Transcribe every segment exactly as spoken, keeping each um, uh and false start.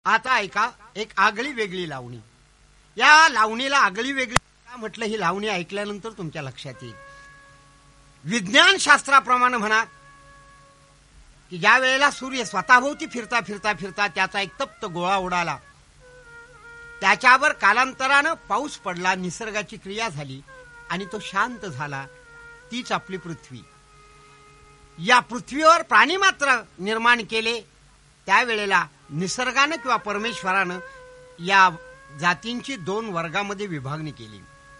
आता ऐका एक आगळी वेगळी लावणी. या लावणीला आगळी वेगळी का म्हटलं ही लावणी ऐकल्यानंतर तुमच्या लक्षात येईल. विज्ञान शास्त्राप्रमाणे म्हणा की ज्या वेळेला सूर्य स्वतःभोवती फिरता फिरता फिरता त्याचा एक तप्त गोळा उडाला, त्याच्यावर कालांतरानं पाऊस पडला, निसर्गाची क्रिया झाली आणि तो शांत झाला. तीच आपली पृथ्वी. या पृथ्वीवर प्राणी मात्र निर्माण केले. त्यावेळेला निसर्गानं किंवा परमेश्वरानं या जातींची दोन वर्गामध्ये विभागणी केली.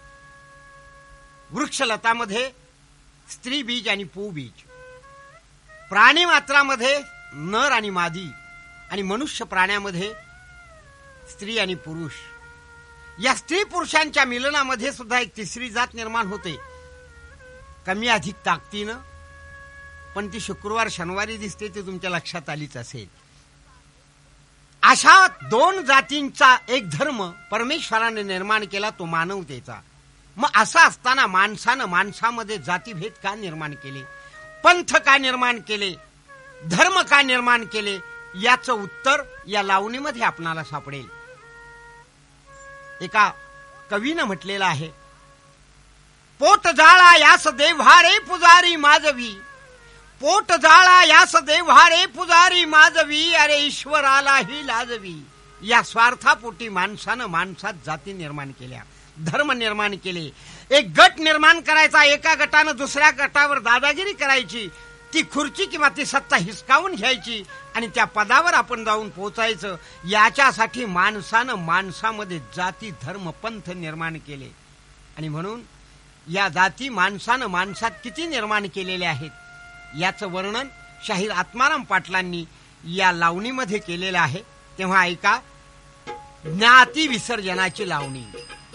वृक्षलतामध्ये स्त्री बीज आणि पुबीज, प्राणी मात्रामध्ये नर आणि मादी, आणि मनुष्य प्राण्यामध्ये स्त्री आणि पुरुष. या स्त्री पुरुषांच्या मिलनामध्ये सुद्धा एक तिसरी जात निर्माण होते, कमी अधिक ताकदीनं, पण ती शुक्रवार शनिवारी दिसते, ती तुमच्या लक्षात आलीच असेल. अशा दोन जातींचा एक धर्म परमेश्वराने निर्माण केला, तो मानवतेचा. मग असं असताना माणसानं माणसामध्ये जातीभेद का निर्माण केले, पंथ का निर्माण केले, धर्म का निर्माण केले, याचं उत्तर या लावणीमध्ये आपणाला सापडेल. एका कवीनं म्हटलेलं आहे, पोट जाळा यास देव्हारे पुजारी माजवी, पोट जाळा यास देव्हारे पुजारी माजवी, अरे ईश्वरालाही लाजवी. या स्वार्थापोटी माणसानं माणसात जाती निर्माण केल्या, धर्म निर्माण केले. एक गट निर्माण करायचा, एका गटानं दुसऱ्या गटावर दादागिरी करायची, ती खुर्ची किंवा ती सत्ता हिसकावून घ्यायची आणि त्या पदावर आपण जाऊन पोहोचायचं. याच्यासाठी माणसानं माणसामध्ये जाती धर्म पंथ निर्माण केले. आणि म्हणून या जाती माणसानं माणसात किती निर्माण केलेल्या आहेत याचं वर्णन शाहीर आत्माराम पाटलांनी या लावणीमध्ये केलेलं आहे. तेव्हा ऐका ज्ञाती विसर्जनाची लावणी.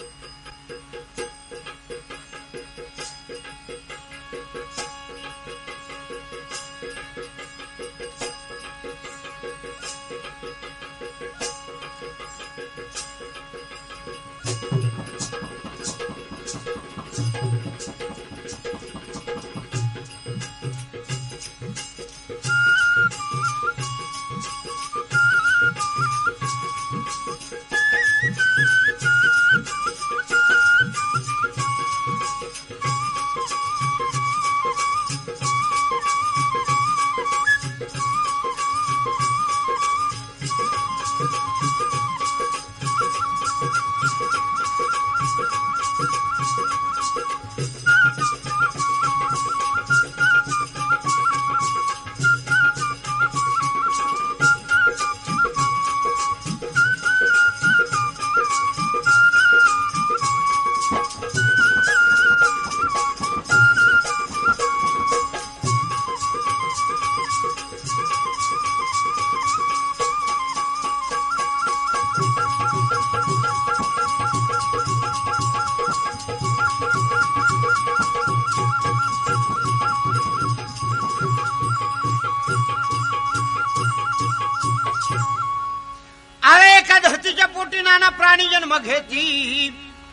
प्राणी जन्म घेती,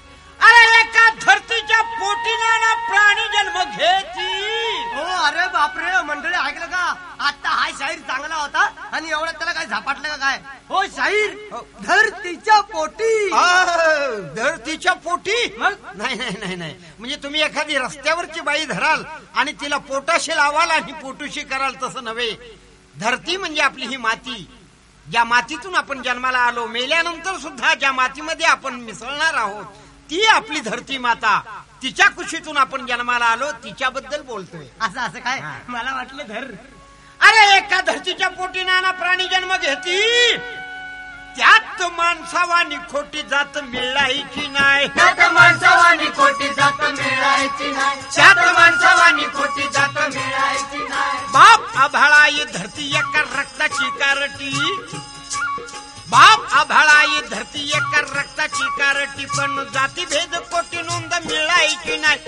अरे एका धरतीच्या पोटी नाना प्राणी जन्म घेती. हो अरे बापरे मंडळी, ऐकलं का? आता हा शाहीर चांगला होता आणि एवढं त्याला काय झापाटलं का काय? हो शाहीर धरतीच्या पोटी. धरतीच्या पोटी? नाही नाही नाही नाही म्हणजे तुम्ही एखादी रस्त्यावरची बाई धराल आणि तिला पोटाशी लावाल आणि पोटूशी कराल तसं नव्हे. धरती म्हणजे आपली ही माती, ज्या मातीतून आपण जन्माला आलो, मेल्यानंतर सुद्धा ज्या मातीमध्ये आपण मिसळणार आहोत ती आपली धरती माता. तिच्या कुशीतून आपण जन्माला आलो, तिच्याबद्दल बोलतोय. असं असं काय? मला वाटलं धर. अरे एका धरतीच्या पोटी नाना प्राणी जन्म घेती, त्यात माणसावानी खोटी जात मिळायची नाही. त्यात माणसावानी खोटी जात मिळायची नाही. त्यात माणसावानी खोटी जात मिळायची नाही. बाप आभाळाई धरती एका रक्ताची कारटी, बाप आभाळाई धरती एका रक्ताची कारटी, पण जाती भेद कोटी नोंद मिळायची नाही.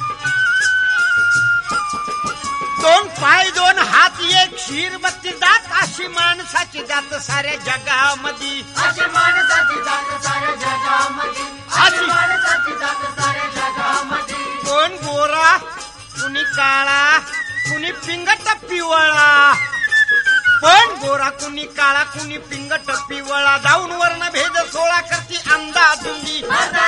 दोन पाय दोन हात एक शिर बत्तीस दात अशी माणसाची जात साऱ्या जगामध्ये, अशी माणसाची जात साऱ्या जगामध्ये, अशी माणसाची जात साऱ्या जगामध्ये. कोण गोरा, कुणी काळा, कुणी पिंगट पिवळा. पण गोरा कुणी काळा, कुणी पिंगट पिवळा. जाऊन वर्ण भेद सोळा करती अंदाजुंदी.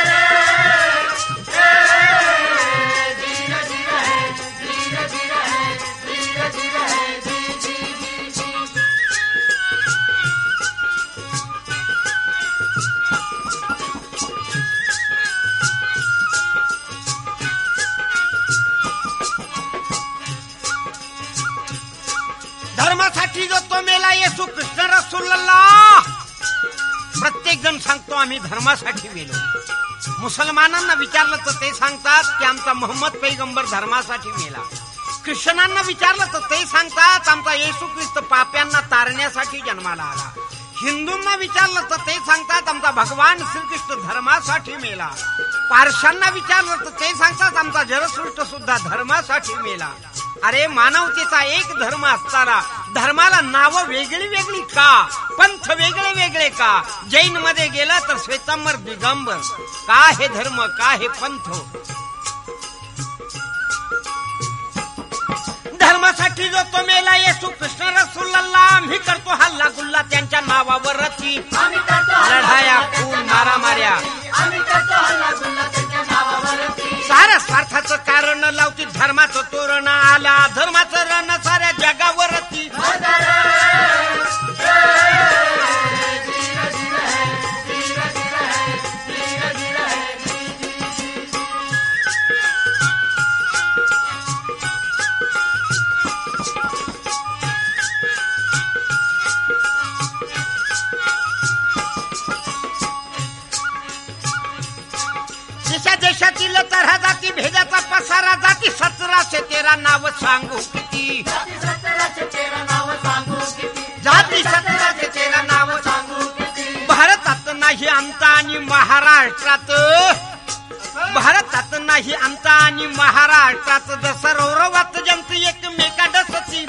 धर्मासाठी जो तो मेला येशू कृष्ण रसूलल्लाह. प्रत्येक जण सांगतो आम्ही धर्मासाठी मेलो. मुसलमानांना विचारलं तर ते सांगतात की आमचा मोहम्मद पैगंबर धर्मासाठी मेला. ख्रिश्चनांना विचारलं तर ते सांगतात आमचा येशू ख्रिस्त पाप्यांना तारण्यासाठी जन्माला आला. हिंदूंना विचारलं तर ते सांगतात आमचा भगवान श्रीकृष्ण धर्मासाठी मेला. पारशांना विचारलं तर ते सांगतात आमचा जरसृष्ट सुद्धा धर्मासाठी मेला. अरे मानवतेचा एक धर्म असताना धर्माला नावं वेगळी वेगळी का, पंथ वेगळे वेगळे का? जैन मध्ये गेला तर श्वेतांबर दिगंबर. का हे धर्म, का हे पंथ? धर्मासाठी जो तो मेला येशू कृष्ण रसूलल्लाह. आम्ही करतो हल्ला गुल्ला त्यांच्या नावावरती, लढाया खून मारामाऱ्या, साऱ्या स्वार्थाचं कारण लावती धर्माचं तोरण. आला धर्माचं रण साऱ्या जगावरती. देशातील तऱ्हा जाती भेदाचा पसारा जाती सतराशे तेरा नाव सांगू किती. जाती सतराशे तेरा नाव सांगू किती. भारतात नाही आमचा आणि महाराष्ट्रात, भारतात नाही आमचा आणि महाराष्ट्रात. जसं रौरवात जंत एकमेका डसती.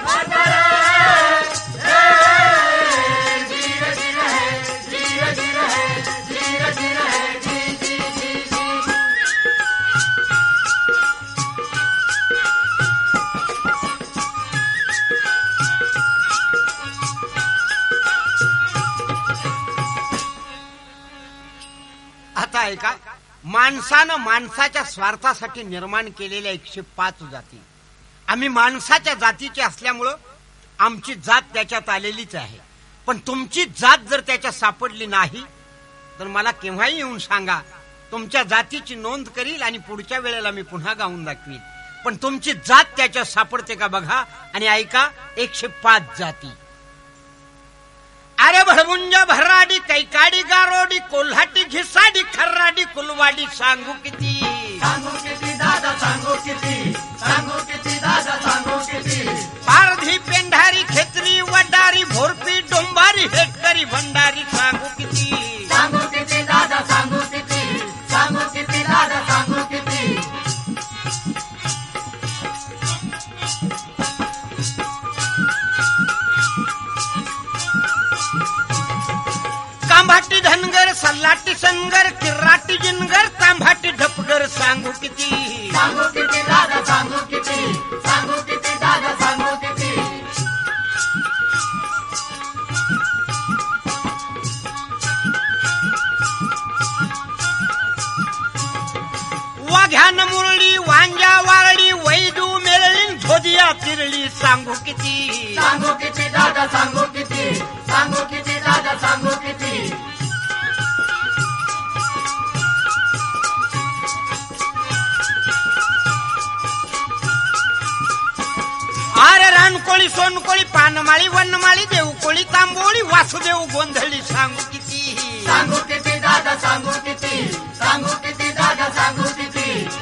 आता ऐका, माणसानं माणसाच्या स्वार्थासाठी निर्माण केलेल्या एकशे पाच जाती. आम्ही माणसाच्या जातीचे असल्यामुळं आमची जात त्याच्यात आलेलीच आहे. पण तुमची जात जर त्याच्यात सापडली नाही तर मला केव्हाही येऊन सांगा. तुमच्या जातीची नोंद करील आणि पुढच्या वेळेला मी पुन्हा गाऊन दाखवील. पण तुमची जात त्याच्यात सापडते का बघा. आणि ऐका, एकशे पाच जाती. अरे भडमुंज भराडी कैकाडी गारोडी कोल्हाटी घिसाडी खर्राडी कुलवाडी सांगू किती. सांगू किती दादा सांगू किती, सांगू किती दादा सांगू किती. पारधी पेंढारी खेत्री वडारी भोरपी डोंबारी हेटकरी भंडारी सांगू किती. सांगू किती दादा सांगू किती, सांगू किती दादा सांगू किती. कांभाटी धनगर सल्लाटी सनगर किर्राटी जिनगर तांभाटी ढपगर सांगू किती. सांगू किती दादा सांगू किती, सांगू किती दादा सांगू किती. वाघ्यान मुरळी वांजा वारळी वैदू मेरळी धोदिया तिरळी सांगू किती. सांगू किती दादा सांगू किती, सांगू किती दादा सांगू किती. अरे रानकोळी सोनकोळी पानमाळी वनमाळी देवकोळी तांबोळी वासुदेव गोंधळी सांगू किती. सांगू किती दादा सांगू किती, सांगू किती दादा सांगू किती.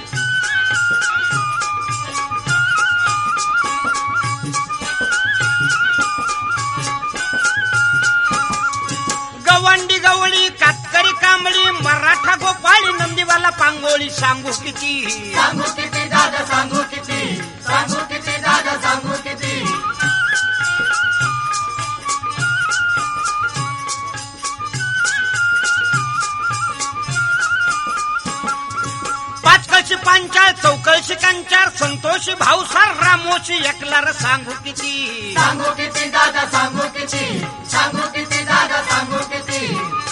गवंडी गवळी कातकरी कांबळी मराठा गोपाळी नंदीवाला पांगोळी सांगू किती. सांगू किती दादा सांगू किती, सांगू किती दादा सांगू किती. देशिकांच्या संतोषी भाऊसार रामोशी एकलार सांगू किती सांगू किती दादा सांगू किती सांगू किती दादा सांगू किती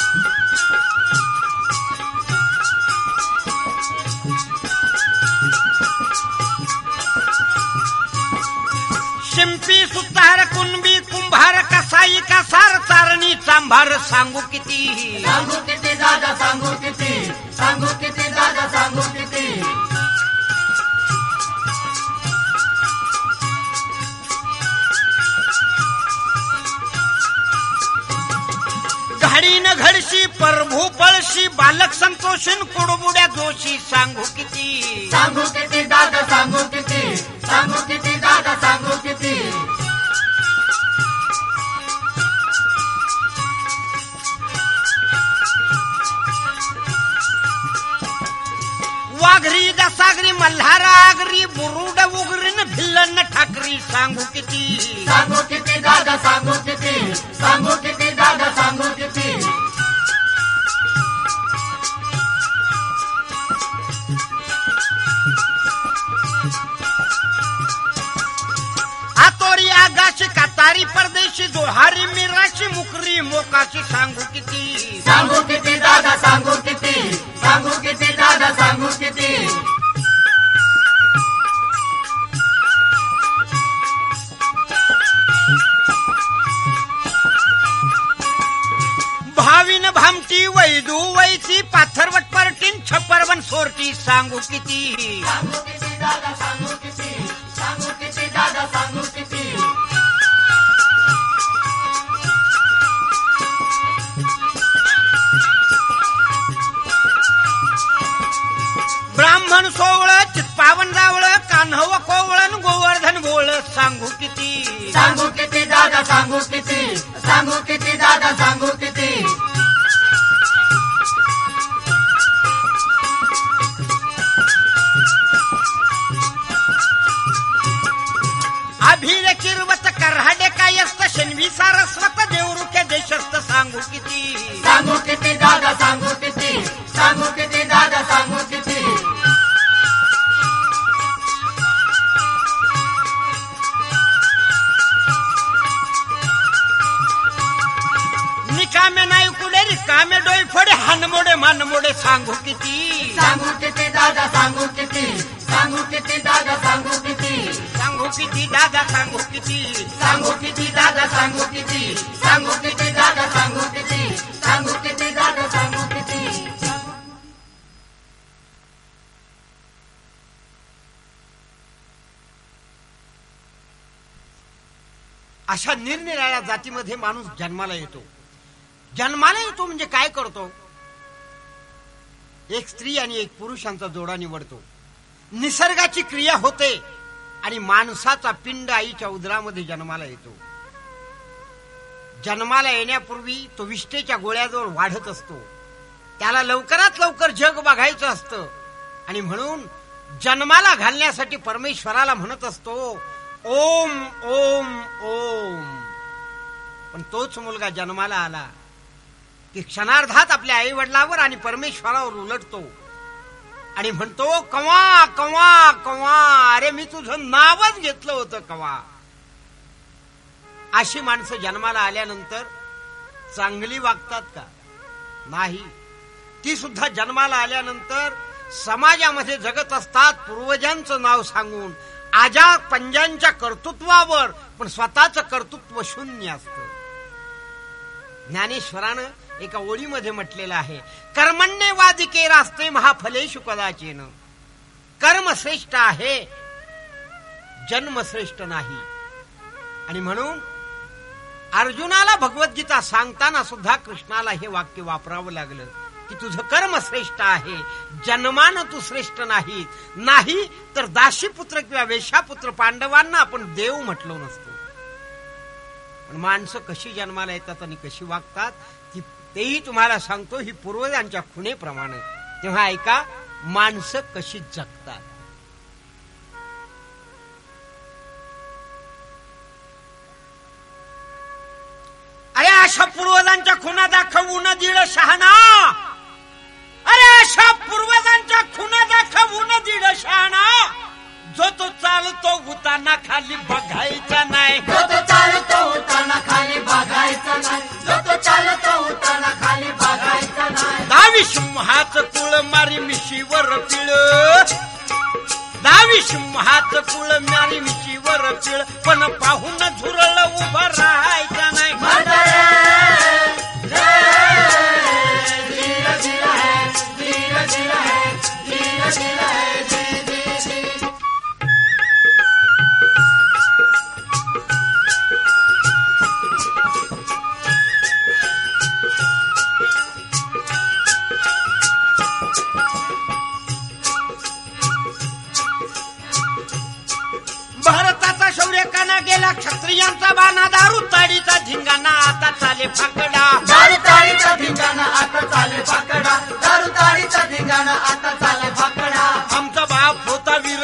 शिंपी सुतार कुणबी कुंभार कसाई कसार चारणी चांभार सांगू किती सांगू किती दादा सांगू किती सांगू किती दादा सांगू किती घडीन घडशी प्रभू पळशी बालक संतोषीन कुडबुड्या जोशी सांगू किती सांगू किती दादा सांगू किती सांगू किती दादा सांगू किती वाघरी दसागरी मल्हारा आगरी बुरुड उगरीन भिल्लन ठाकरी सांगू किती सांगू किती दादा सांगू किती सांगू किती दादा सांगू किती आतोरी आगाशी कातारी परदेशी जोहारी मिराशी मुकरी मोकाशी सांगू किती सांगू किती दादा सांगू किती सांगू किती दादा सांगू किती भाविन भामटी वैदू वैची पाथरवट परटीन छप्परवन सोरटी सांगू किती सांगू किती दादा सांगू किती सांगू किती दादा सांगू किती ब्राह्मण सोवळ चित्पावन रावळ कान्हव कोवळन गोवर्धन बोळ सांगू किती सांगू किती दादा सांगू किती सांगू किती दादा सांगू किती अभिर किरवत करहाडे कायस्त शन्वी सारस्वत देवरुखे देशस्थ सांगू किती सांगू किती दादा सांगू किती सांगू किती दादा सांगू किती निकामे नाही कुडे रिकामे डोई फोडे हानमोडे मानमोडे सांगू किती सांगू किती दादा सांगू किती सांगू किती दादा सांगू किती सांगू किती दादा सांगू किती सांगू किती दादा सांगू किती सांगू किती दादा सांगू किती सांगू किती दादा सांगू किती अशा निरनिराळ्या जातीमध्ये माणूस जन्माला येतो. जन्माला येतो म्हणजे काय करतो? एक स्त्री आणि एक पुरुषांचा जोडा निवडतो. निसर्गाची क्रिया होते आणि माणसाचा पिंड आईच्या उदरामध्ये जन्माला येतो. जन्माला येण्यापूर्वी तो विष्ठेच्या गोळ्याजवळ वाढत असतो. त्याला लवकरात लवकर जग बघायचं असतं आणि म्हणून जन्माला घालण्यासाठी परमेश्वराला म्हणत असतो ओम ओम ओम. पण तोच मुलगा जन्माला आला की क्षणार्धात आपल्या आई वडिलावर आणि परमेश्वरावर उलटतो आणि म्हणतो कवा कवा कवा, अरे मी तुझं नावच घेतलं होतं कवा. अशी माणसं जन्माला आल्यानंतर चांगली वागतात का? नाही. ती सुद्धा जन्माला आल्यानंतर समाजामध्ये जगत असतात पूर्वजांचं नाव सांगून आजा पंजांच्या कर्तृत्वावर, पण स्वतःचं कर्तृत्व शून्य असतं. ज्ञानेश्वरानं एका ओळीमध्ये म्हटलेलं आहे कर्मण्यवादिके रास्ते महाफलेषु कदाचेन. कर्म श्रेष्ठ आहे, जन्म श्रेष्ठ नाही. आणि म्हणून अर्जुनाला भगवद्गीता सांगताना सुद्धा कृष्णाला हे वाक्य वापरावं लागलं की तुझं कर्म श्रेष्ठ आहे, जन्मानं तू श्रेष्ठ नाही. नाही तर दाशीपुत्र किंवा वेश्यापुत्र पांडवांना आपण देव म्हटलो नसतो. पण माणसं कशी जन्माला येतात आणि कशी वागतात ती तेही तुम्हाला सांगतो, ही पूर्वजांच्या खुणेप्रमाणे. तेव्हा ऐका माणसं कशी जगतात. अरे अशा पूर्वजांच्या खुणा दाखवून दीड शहाणा, अरे अशा पूर्वजांच्या खुणा दाखवून दीड शहाणा जो तो चालतो उताना खाली बघायचा नाही. जो तो चालतो उताना खाली बघायचा नाही. जो तो चालतो उताना खाली बघायचा नाही. दावी सिंहाचं कुळ मारी मिशीवर पिळ. दावी सिंहाचं कुळ मारी मिशीवर पिळ. पण पाहून झुरळ उभं राहायचा नाही. भारताचा शौर्य काना गेला. क्षत्रियांचा बाणा दारू ताडीचा धिंगाणा आता चाले फाकडा. दारू ताळीचा धिंगाणा आता चाले फाकडा. दारू ताळीचा धिंगाणा आता चाले फाकडा. आमचा बाप होता वीर.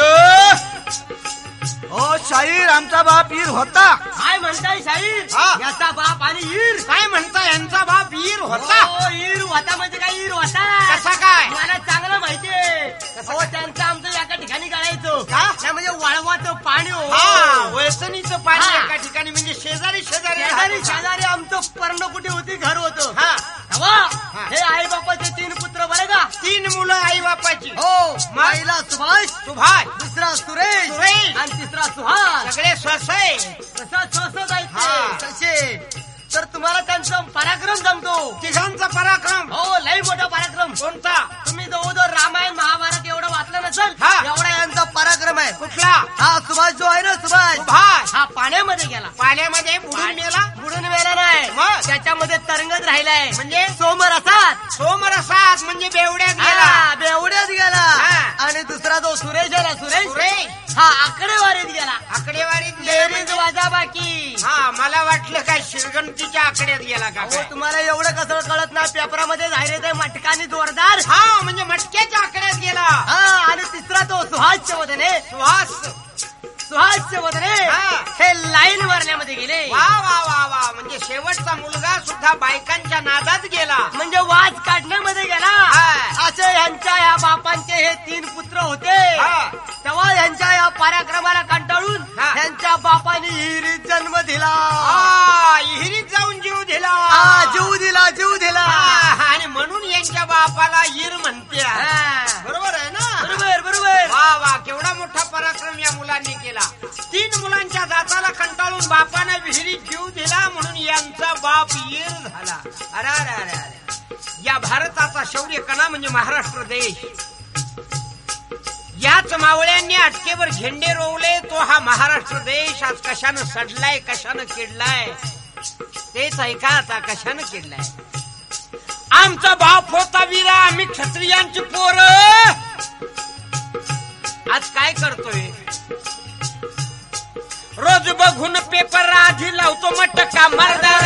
हो शाहीर, आमचा बाप वीर होता. काय म्हणताय शाहीर? हा. याचा बाप आणि ईर. काय म्हणता यांचा बाप वीर होता? हो, ईर होता म्हणजे काय ईर होता? कसा काय? मला चांगलं माहितीये. हो, त्यांचं आमचं एका ठिकाणी काढायचो. का? नाही म्हणजे वाळवाचं पाणी. हो. हा, वळसणीचं पाणी हा. एका ठिकाणी म्हणजे शेजारी शेजारी शेजारी शेजारी आमचं पर्णकुटी होती, घर होतं. हा. तेव्हा हे आई बापाचे तीन पुत्र बरं का? तीन मुलं आई बापाची. हो. मग? पहिला सुभाष, सुभाष दुसरा सुरेश सुरेश. आणि तिसरा सुहास. सगळे स्वसय. कसा स्वस्त हा. जायचे तसे. तर तुम्हाला त्यांचा पराक्रम जमतो. तिघांचा पराक्रम. हो, लई मोठा पराक्रम. कोणता? तुम्ही जवळजवळ रामायण महाभारत एवढं वाचलं नसेल, हा. एवढा यांचा पराक्रम आहे. कुठला? हा सुभाष जो आहे ना, सुभाष सुभाष हा पाण्यामध्ये गेला. पाण्यामध्ये बुडून मेला. बुडून मेला नाही, मग? त्याच्यामध्ये तरंगत राहिलाय. म्हणजे सोमरसात. सोमरसात म्हणजे बेवड्यात गेला. हा, बेवड्यात गेला. हा. आणि दुसरा जो सुरेश आहे ना, सुरेश सुरेश हा आकडेवारीत गेला. आकडेवारीत गेला बेरीज म्हणजे? वाजा बाकी. हा, मला वाटलं काय शिरगंटीच्या आकड्यात गेला का हो, काय? तुम्हाला एवढं कसं कळत ना, पेपरामध्ये जाहिरात आहे मटकानी जोरदार. हा, म्हणजे मटक्याच्या आकड्यात गेला. हा, आणि तिसरा तो सुहासच्या वदने. सुहास. सुहासच्या वदने हा. हे लाईन भरण्यामध्ये गेले. वा वा वा वा, म्हणजे शेवटचा मुलगा सुद्धा बायकांच्या नादात गेला. म्हणजे वाज काढण्यामध्ये गेला. हा. असे यांच्या या बापांचे हे तीन पुत्र होते. हा. तेव्हा यांच्या या पराक्रमाला कंटाळून हा. यांच्या बापाने हिरीत जन्म दिला. हा, विहिरीत जाऊन जीव दिला. हा, जीव दिला, जीव दिला. हा, आणि म्हणून यांच्या बापाला ईर म्हणते. हा. बरोबर आहे ना? बरोबर बरोबर. वा वा, केवढा मोठा पराक्रम या मुलांनी केला. तीन मुलांच्या जाचाला कंटाळून बापाने विहिरीत जीव दिला म्हणून यांचा बाप ईर झाला. अरे अरे अरे अरे, या भारताचा शौर्य कणा म्हणजे महाराष्ट्र देश. याच मावळ्यांनी अटकेवर झेंडे रोवले तो हा महाराष्ट्र देश आज कशानं सडलाय, कशानं किडलाय तेच ऐका आता. कशानं किडलाय? आमचा बाप होता वीरा, आम्ही क्षत्रियांची पोर. आज काय करतोय? रोज बघून पेपर आधी लावतो मटका मर्दार.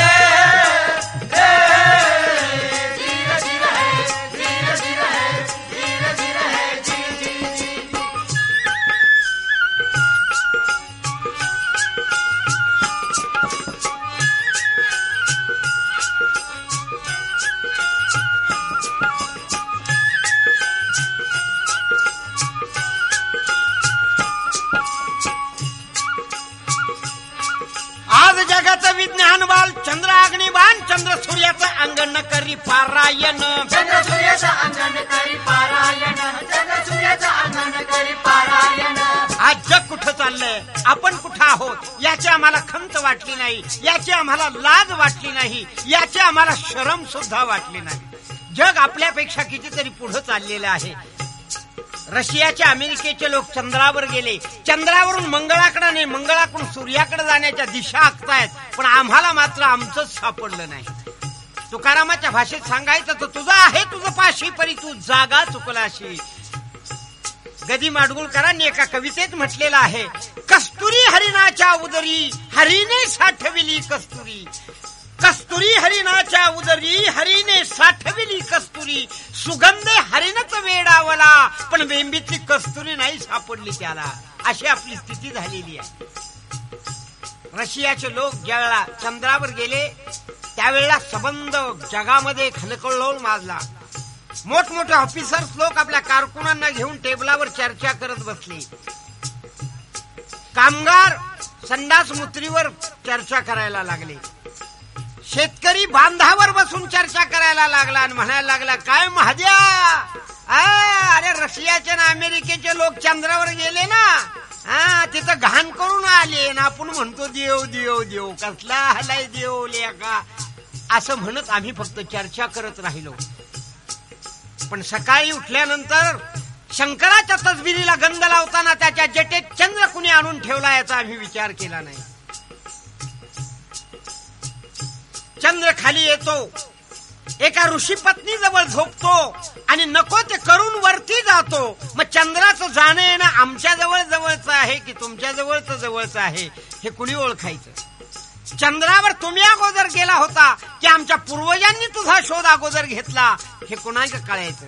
जगाचं विज्ञान बाल चंद्र अग्निबाण चंद्र सूर्याचं अंगण करी पारायण. चंद्र सूर्याचं अंगण करी पारायण. चंद्र सूर्याचं अंगण करी पारायण. आज जग कुठं चाललंय, आपण कुठं आहोत याची आम्हाला खंत वाटली नाही, याची आम्हाला लाज वाटली नाही, याची आम्हाला शरम सुद्धा वाटली नाही. जग आपल्यापेक्षा कितीतरी पुढे चाललेलं आहे. रशियाचे अमेरिकेचे लोक चंद्रावर गेले, चंद्रावरून मंगळाकडे नाही, मंगळाकडून सूर्याकडे जाण्याच्या दिशा आखतायत, पण आम्हाला मात्र आमचंच सापडलं नाही. तुकारामाच्या भाषेत सांगायचं तर तुझं आहे तुझं पाशी परी तू जागा चुकलाशी. गदी माडगुळकरांनी एका कवितेत म्हटलेलं आहे, कस्तुरी हरिणाच्या उदरी हरीने साठविली कस्तुरी. कस्तुरी हरिणाच्या उदरी हरीने साठविली कस्तुरी. सुगंधे हरिणच वेडावला पण वेंबीतली कस्तुरी नाही सापडली त्याला. अशी आपली स्थिती झालेली आहे. रशियाचे लोक ज्यावेळेला चंद्रावर गेले त्यावेळेला संबंध जगामध्ये खलकल्लोळ माजला. मोठमोठे ऑफिसर्स लोक आपल्या कारकुनांना घेऊन टेबलावर चर्चा करत बसले. कामगार संडास मूत्रीवर चर्चा करायला लागले. शेतकरी बांधावर बसून चर्चा करायला लागला आणि म्हणायला लागला, काय महाद्या, अरे रशियाचे ना अमेरिकेचे लोक चंद्रावर गेले ना, हा तिथं घाण करून आले ना, आपण म्हणतो देव देव देव, कसला हलाय देव लेका, असं म्हणत आम्ही फक्त चर्चा करत राहिलो. पण सकाळी उठल्यानंतर शंकराच्या तसबिरीला गंध लावताना त्याच्या जटेत चंद्र कुणी आणून ठेवला याचा आम्ही विचार केला नाही. चंद्र खाली येतो, एका ऋषी पत्नी जवळ झोपतो आणि नको ते करून वरती जातो. मग चंद्राचं जाणं येणं आमच्या जवळ जवळचं आहे की तुमच्या जवळचं जवळचं आहे हे कुणी ओळखायचं? चंद्रावर तुम्ही अगोदर गेला होता की आमच्या पूर्वजांनी तुझा शोध अगोदर घेतला हे कुणाला कळायचं?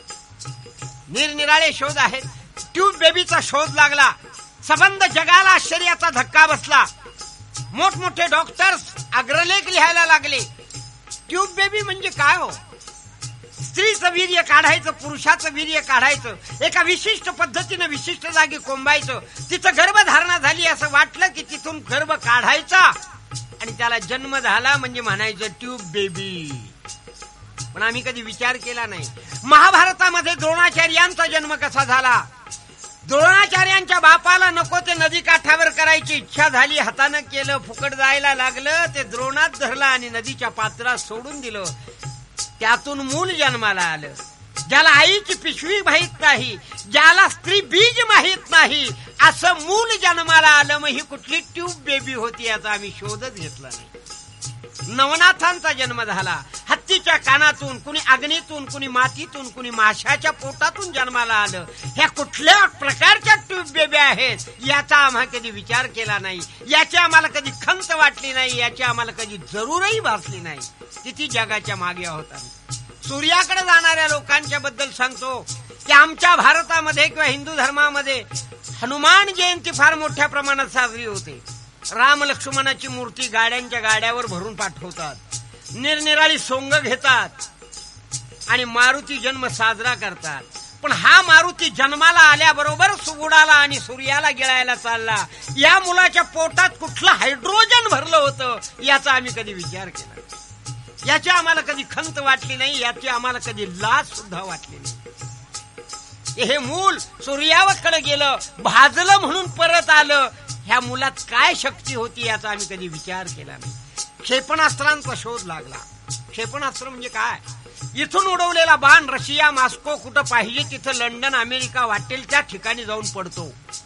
निरनिराळे शोध आहेत. ट्यूब बेबीचा शोध लागला, संबंध जगाला आश्चर्याचा धक्का बसला. मोठमोठे डॉक्टर्स अग्रलेख लिहायला लागले. ट्यूब बेबी म्हणजे काय हो? स्त्रीचं वीर्य काढायचं, पुरुषाचं वीर्य काढायचं, एका विशिष्ट पद्धतीनं विशिष्ट जागी कोंबायचं, तिथं गर्भधारणा झाली असं वाटलं की तिथून गर्भ काढायचा आणि त्याला जन्म झाला म्हणजे म्हणायचं ट्यूब बेबी. पण आम्ही कधी विचार केला नाही. महाभारतामध्ये द्रोणाचार्यांचा जन्म कसा झाला? द्रोणाचार्यांच्या बापाला नको ते नदी काठावर करायची इच्छा झाली, हातानं केलं, फुकट जायला लागलं, ते द्रोणात धरलं आणि नदीच्या पात्रात सोडून दिलं. त्यातून मूल जन्माला आलं. ज्याला आईची पिशवी माहित नाही, ज्याला स्त्री बीज माहित नाही, असं मूल जन्माला आलं. मग ही कुठली ट्यूब बेबी होती याचा आम्ही शोधच घेतला नाही. नवनाथांचा जन्म झाला. हत्तीच्या कानातून, कुणी अग्नीतून, कुणी मातीतून, कुणी माशाच्या पोटातून जन्माला आलं. ह्या कुठल्या प्रकारच्या ट्यूब बेब्या आहेत याचा आम्हा कधी विचार केला नाही, याची आम्हाला कधी खंत वाटली नाही, याची आम्हाला कधी जरूरही भासली नाही. किती जगाच्या मागे आहोत आम्ही. सूर्याकडे जाणाऱ्या लोकांच्या बद्दल सांगतो की आमच्या भारतामध्ये किंवा हिंदू धर्मामध्ये हनुमान जयंती फार मोठ्या प्रमाणात साजरी होते. राम लक्ष्मणाची मूर्ती गाड्यांच्या गाड्यावर भरून पाठवतात, निरनिराळी सोंग घेतात आणि मारुती जन्म साजरा करतात. पण हा मारुती जन्माला आल्याबरोबर सुगुडाला आणि सूर्याला गिळायला चालला. या मुलाच्या पोटात कुठलं हायड्रोजन भरलं होतं याचा आम्ही कधी विचार केला, याची आम्हाला कधी खंत वाटली नाही, याची आम्हाला कधी लाज सुद्धा वाटली नाही. हे मूल सूर्याकडे गेलं, भाजलं म्हणून परत आलं. ह्या मुलात काय शक्ती होती याचा आम्ही कधी विचार केला नाही. क्षेपणास्त्रांचा शोध लागला. क्षेपणास्त्र म्हणजे काय? इथून उडवलेला बाण रशिया, मॉस्को, कुठं पाहिजे तिथं, लंडन, अमेरिका वाटेल त्या ठिकाणी जाऊन पडतो.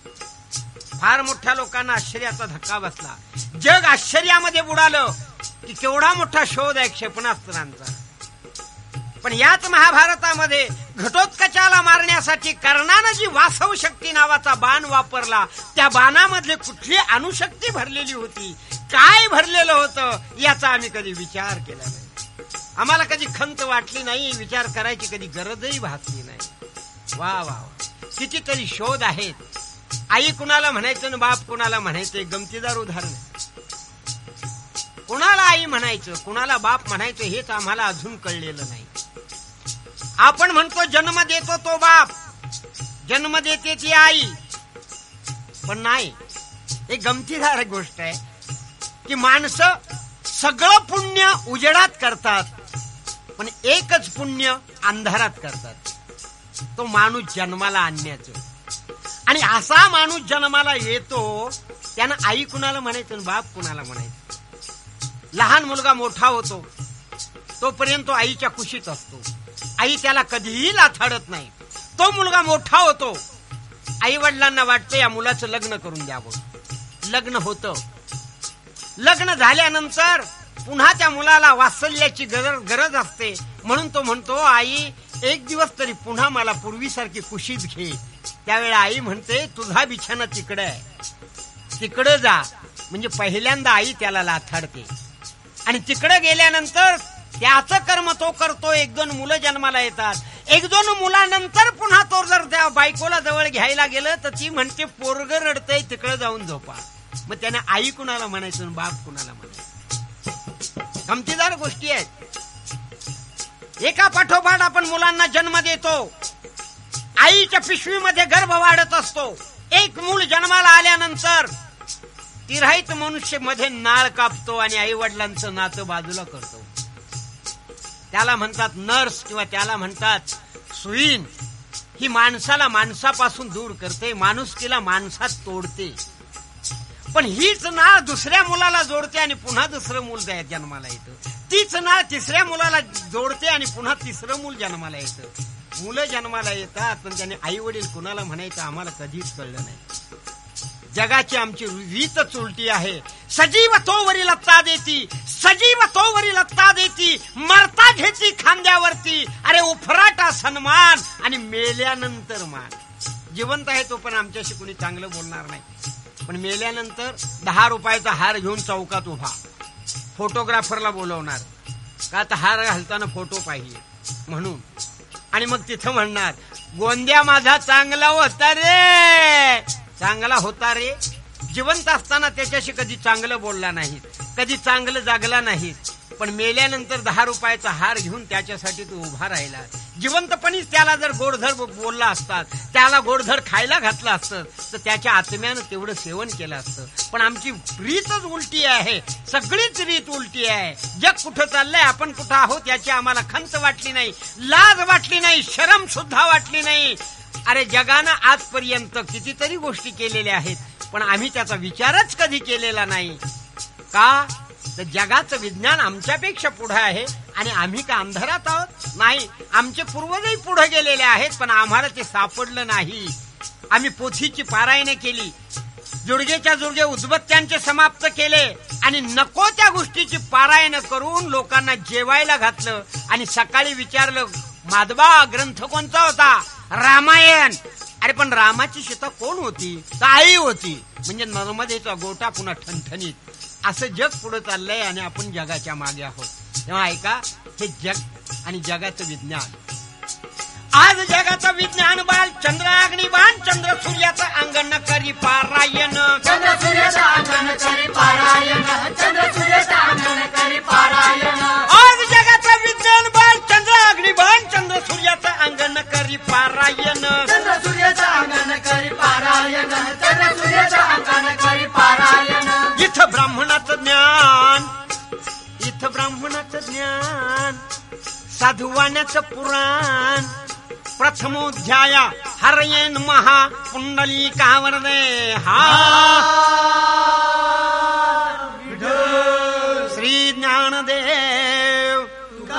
फार मोठ्या लोकांना आश्चर्याचा धक्का बसला. जग आश्चर्यामध्ये बुडालं की केवढा मोठा शोध आहे क्षेपणास्त्रांचा. पण याच महाभारतामध्ये घटोत्कचाला मारण्यासाठी कर्णानं जी वासव शक्ती नावाचा बाण वापरला, त्या बाणामधले कुठली अणुशक्ती भरलेली होती, काय भरलेलं होतं याचा आम्ही कधी विचार केला नाही. आम्हाला कधी खंत वाटली नाही, विचार करायची कधी गरजही भासली नाही. वा वा, कितीतरी शोध आहेत. आई कुणाला म्हणायचं आणि बाप कुणाला म्हणायचं, एक गमतीदार उदाहरण. कुणाला आई म्हणायचं, कुणाला बाप म्हणायचं हेच आम्हाला अजून कळलेलं नाही. आपण म्हणतो जन्म देतो तो बाप, जन्म देते ती आई, पण नाही. एक गमतीदार गोष्ट आहे की माणसं सगळं पुण्य उजेडात करतात, पण एकच पुण्य अंधारात करतात, तो माणूस जन्माला आणण्याचं. आणि असा माणूस जन्माला येतो, त्यानं आई कुणाला म्हणायचं बाप कुणाला म्हणायचं. लहान मुलगा मोठा होतो तोपर्यंत तो आईच्या कुशीत असतो, आई त्याला कधीही लाथाडत नाही. तो मुलगा मोठा होतो, आई वडिलांना वाटतं या मुलाचं लग्न करून द्यावं. लग्न होतं. लग्न झाल्यानंतर पुन्हा त्या मुलाला वात्सल्याची गरज गरज असते, म्हणून तो म्हणतो आई एक दिवस तरी पुन्हा मला पूर्वीसारखी कुशीत घे. त्यावेळेला आई म्हणते तुझा बिछाना तिकडे आहे, तिकडे जा. म्हणजे पहिल्यांदा आई त्याला लाथाडते आणि तिकडे गेल्यानंतर त्याचं कर्म तो करतो. एक दोन मुलं जन्माला येतात. एक दोन मुलानंतर पुन्हा तो जर त्या बायकोला जवळ घ्यायला गेलं तर ती म्हणते पोरगं रडतंय तिकडे जाऊन झोपा. मग त्याने आई कुणाला म्हणायचं बाप कुणाला म्हणायचं. गमतीदार गोष्टी आहेत. एका पाठोपाठ आपण मुलांना जन्म देतो. आईच्या पिशवीमध्ये गर्भ वाढत असतो. एक मूल जन्माला आल्यानंतर तिराहित मनुष्य मध्ये नाळ कापतो आणि आई वडिलांचं नातं बाजूला करतो. त्याला म्हणतात नर्स किंवा त्याला म्हणतात सुईण. ही माणसाला माणसापासून दूर करते, माणुसकीला माणसात तोडते. पण हीच नाळ दुसऱ्या मुलाला जोडते आणि पुन्हा दुसरं मूल जन्माला येतं. तीच नाळ तिसऱ्या मुलाला जोडते आणि पुन्हा तिसरं मूल जन्माला येतं. मुलं जन्माला येतात पण त्याने आई वडील कुणाला म्हणायचं आम्हाला कधीच कळलं नाही. जगाची आमची रीतच उलटी आहे. सजीव तोवरी लत्ता देती, सजीव तोवरी लत्ता देती, मरता घेती खांद्यावरती. अरे उफराटा सन्मान आणि मेल्यानंतर मान. जिवंत आहे तो पण आमच्याशी कुणी चांगलं बोलणार नाही. पण मेल्यानंतर दहा रुपयाचा हार घेऊन चौकात उभा, फोटोग्राफरला बोलवणार का तर हार घालताना फोटो पाहिजे म्हणून. आणि मग तिथं म्हणणार गोंद्या माझा चांगला होता रे, चांगला होता रे. जिवंत असताना त्याच्याशी कधी चांगलं बोलला नाही, कधी चांगलं जागला नाही. पण मेल्यानंतर दहा रुपयाचा हार घेऊन त्याच्यासाठी तू उभा राहिला. जिवंतपणीच त्याला जर गोडधर बोलला असतात, त्याला गोडधर खायला घातलं असतं तर त्याच्या आत्म्यानं तेवढं सेवन केलं असतं. पण आमची रीतच उलटी आहे, सगळीच रीत उलटी आहे. जग कुठं चाललंय, आपण कुठं आहोत याची आम्हाला खंत वाटली नाही, लाज वाटली नाही, शरम सुद्धा वाटली नाही. अरे जगानं आजपर्यंत कितीतरी गोष्टी केलेल्या आहेत पण आम्ही त्याचा विचारच कधी केलेला नाही. का तर जगाचं विज्ञान आमच्यापेक्षा पुढे आहे आणि आम्ही का अंधारात आहोत? नाही, आमचे पूर्वजही पुढे गेलेले आहेत पण आम्हाला ते सापडलं नाही. आम्ही पोथीची पारायण केली, जुडगेच्या जुडगे उद्बत्त्यांचे समाप्त केले आणि नको त्या गोष्टीची पारायण करून लोकांना जेवायला घातलं. आणि सकाळी विचारलं माधवा ग्रंथ कोणता होता? रामायण. अरे पण रामाची सीता कोण होती? तर आई होती. म्हणजे नर्मदेचा गोटा पुन्हा ठणठणीत. असं जग पुढे चाललंय आणि आपण जगाच्या मागे आहोत. तेव्हा ऐका, हे जग आणि जगाचं विज्ञान. आज जगाचं विज्ञान बाल चंद्र अग्निबाण, चंद्र सूर्याचं अंगण करी पारायण, चंद्र सूर्याचं अंगण करी पारायण, चंद्र सूर्याचं अंगण करी पारायण. आज जगाचं विज्ञान बाल चंद्र अग्निबाण, चंद्र सूर्याचं अंगण करी पारायण, चंद्र सूर्याचं अंगण करी पारायण, चंद्र सूर्याचं अंगण करी पारायण. इथं ब्राह्मणाचं ज्ञान, इथं ब्राह्मणाचं ज्ञान, साधुवाण्याचं पुराण. प्रथमोध्याया हरयेन महा पुंडलिकावरदे हा. श्री ज्ञानदेव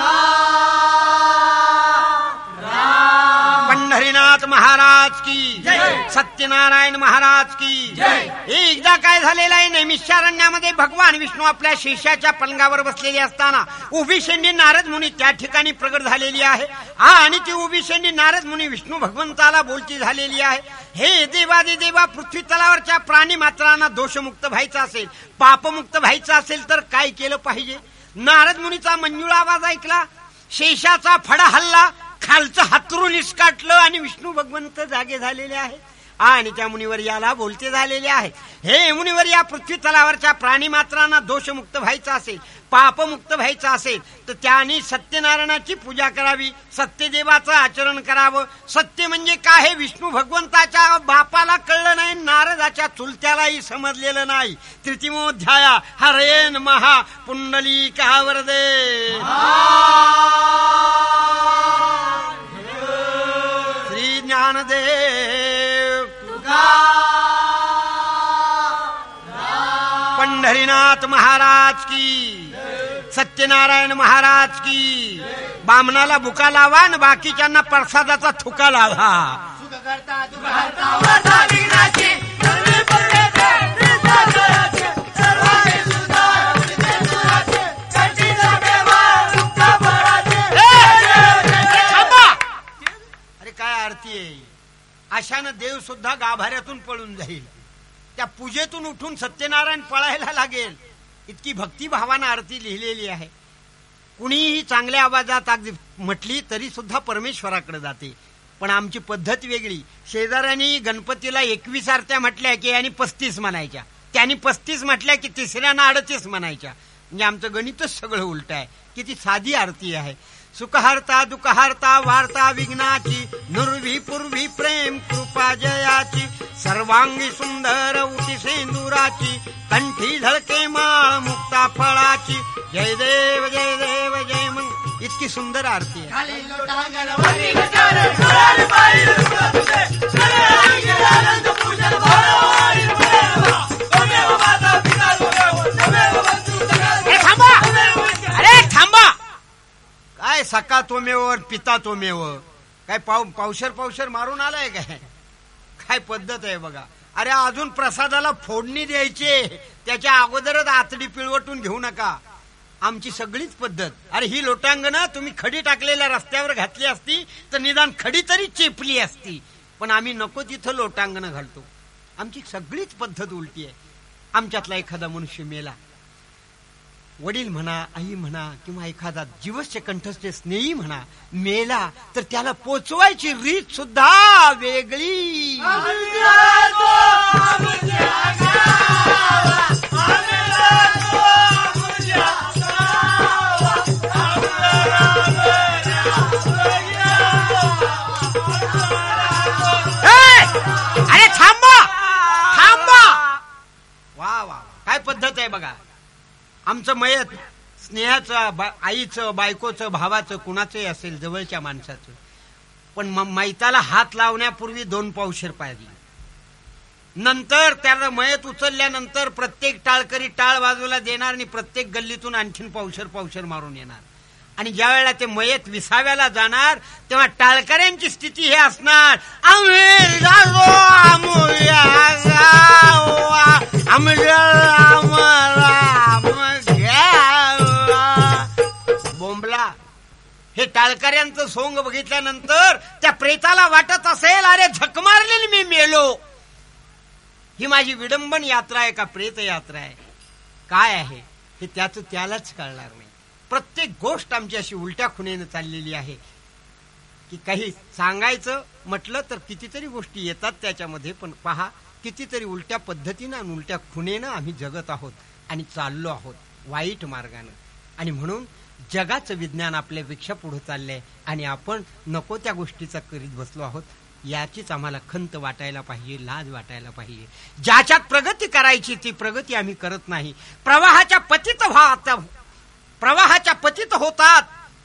पंढरीनाथ महाराज की जय, सत्यनारायण महाराज की जय. एकदा काय झालेलं आहे, नैमिषारण्यामध्ये भगवान विष्णू आपल्या शिष्याच्या पलंगावर बसलेली असताना उभी शेंडी नारद मुनी त्या ठिकाणी प्रगट झालेली आहे. आणि ती उभी शेंडी नारद मुनी विष्णू भगवंताला बोलती झालेली आहे. हे देवादी देवा, पृथ्वी तलावरच्या प्राणी मात्रांना दोषमुक्त व्हायचं असेल, पापमुक्त व्हायचं असेल तर काय केलं पाहिजे? नारद मुनीचा मंजुळा आवाज ऐकला, शेषाचा फडा हल्ला, खालचं हातरून निसकाटलं आणि विष्णू भगवंत जागे झालेले आहे. आणि त्या मुनिवर याला बोलते झालेले आहे, हे मुनिवर, या पृथ्वी तलावरच्या प्राणी मात्रांना दोषमुक्त व्हायचं असेल, पापमुक्त व्हायचं असेल तर त्यांनी सत्यनारायणाची पूजा करावी, सत्यदेवाचं आचरण करावं. सत्य म्हणजे काय हे विष्णू भगवंताच्या बापाला कळलं नाही, नारदाच्या चुलत्यालाही समजलेलं नाही. तृतीयोध्याया हरयेन महा पुंडलिकावरदे. श्री ज्ञानदेव पंढरीनाथ महाराज की, सत्यनारायण महाराज की. बामणाला बुका लावा आणि बाकीच्यांना प्रसादाचा थुका लावा. अरे काय आरती आहे, अशानं देव सुद्धा गाभाऱ्यातून पळून जाईल. त्या पूजेतून उठून सत्यनारायण पळायला लागेल. इतकी भक्तिभावानं आरती लिहिलेली आहे. कुणीही चांगल्या आवाजात अगदी म्हटली तरी सुद्धा परमेश्वराकडे जाते. पण आमची पद्धत वेगळी. शेजाऱ्यांनी गणपतीला एकवीस आरत्या म्हटल्या की आणि पस्तीस म्हणायच्या, त्यांनी पस्तीस म्हटल्या की तिसऱ्यानं अडतीस म्हणायच्या. म्हणजे आमचं गणितच सगळं उलट आहे. किती साधी आरती आहे. सुखहर्ता दुःखहर्ता वार्ता विघ्नाची, नुर्वी पूर्वी प्रेम कृपा जयाची, सर्वांगी सुंदर उटी सेंदुराची, कंठी झळके माळ मुक्ता फळाची, जय देव जय देव जय मंग. इतकी सुंदर आरती आहे. खाली लोटांगण वरी गटार, डोळ्याला पाहिलं तुला तुझे, खरे अंगी आनंद पूजन भावारी रुपयाला, त्वमेव माता पिता त्वमेव, त्वमेव बंधू सखा. अरे थांबा, अरे थांबा. काय सखा तोमेव पिता तोमेव, काय पाव पावशर पावशर मारून आलाय काय? काय पद्धत आहे बघा. अरे अजून प्रसादाला फोडणी द्यायची, त्याच्या अगोदरच आतडी पिळवटून घेऊ नका. आमची सगळीच पद्धत. अरे ही लोटांगणं तुम्ही खडी टाकलेल्या रस्त्यावर घातली असती तर निदान खडी तरी चेपली असती, पण आम्ही नको तिथं लोटांगणं घालतो. आमची सगळीच पद्धत उलटी आहे. आमच्यातला एखादा मनुष्य मेला, वडील म्हणा, आई म्हणा, किंवा एखादा जीवस्य कंठस्थ स्नेही म्हणा मेला, तर त्याला पोचवायची रीत सुद्धा वेगळी. अरे थांबा थांबा. वा वा, काय पद्धत आहे बघा. आमचं मयत स्नेहाचं, आईचं, बायकोचं, भावाचं, कुणाचंही असेल, जवळच्या माणसाचं, पण मैताला हात लावण्यापूर्वी दोन पावशेर पाहिजे. नंतर त्याला मयत उचलल्यानंतर प्रत्येक टाळकरी टाळ बाजूला देणार आणि प्रत्येक गल्लीतून आणखीन पावशेर पावशेर मारून येणार. आणि ज्या वेळेला ते मयत विसाव्याला जाणार तेव्हा टाळकऱ्यांची स्थिती हे असणार, बोंबला. हे टाळकऱ्यांचं सोंग बघितल्यानंतर त्या प्रेताला वाटत असेल, अरे झक मारलेली मी मेलो. ही माझी विडंबन यात्रा आहे का प्रेत यात्रा आहे, काय आहे हे त्याचं त्यालाच कळणार नाही. प्रत्येक गोष्ट आमची अशी उलट्या खुणेनं चाललेली आहे की काही सांगायचं म्हटलं तर कितीतरी गोष्टी येतात त्याच्यामध्ये, पण पहा कितीतरी उलट्या पद्धतीनं आणि उलट्या खुणेनं आम्ही जगत आहोत आणि चाललो आहोत वाईट मार्गानं. आणि म्हणून जगाचं विज्ञान आपल्यापेक्षा पुढे चाललंय आणि आपण नको त्या गोष्टीचा करीत बसलो आहोत. याचीच आम्हाला खंत वाटायला पाहिजे, लाज वाटायला पाहिजे. ज्याच्यात प्रगती करायची ती प्रगती आम्ही करत नाही. प्रवाहाच्या पतित व्हा, प्रवाहाच्या पतित होतात.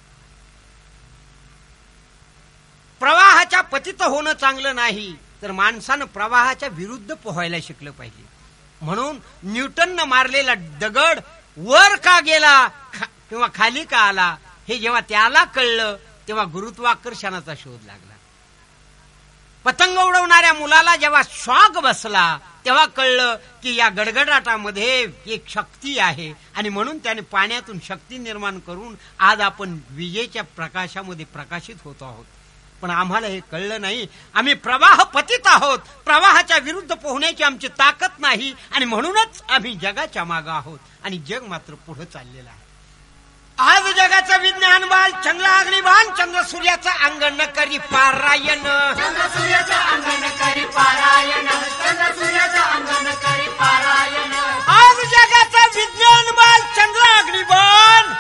प्रवाहाच्या पतित होणं चांगलं नाही, तर माणसानं प्रवाहाच्या विरुद्ध पोहायला शिकलं पाहिजे. म्हणून न्यूटननं मारलेला दगड वर का गेला किंवा खाली का आला हे जेव्हा त्याला कळलं तेव्हा गुरुत्वाकर्षणाचा शोध लागला. पतंग उडवणाऱ्या मुलाला जेव्हा शॉक बसला तेव्हा कळलं की या गडगडाटामध्ये एक शक्ती आहे आणि म्हणून त्याने पाण्यातून शक्ती निर्माण करून आज आपण विजेच्या प्रकाशामध्ये प्रकाशित होतो आहोत. पण आम्हाला हे कळलं नाही. आम्ही प्रवाह पतित आहोत, प्रवाहाच्या विरुद्ध पोहण्याची आमची ताकद नाही आणि म्हणूनच आम्ही जगाच्या मागे आहोत आणि जग मात्र पुढे चाललेलं आहे. आज जगाचं विज्ञान बाल चंद्र अग्निबाण, चंद्र सूर्याचं अंगण करी पारायण, चंद्र सूर्याचं अंगण करी पारायण, चंद्र सूर्याचं अंगण करी पारायण. आज जगाचं विज्ञान बाल चंद्र अग्निबाण,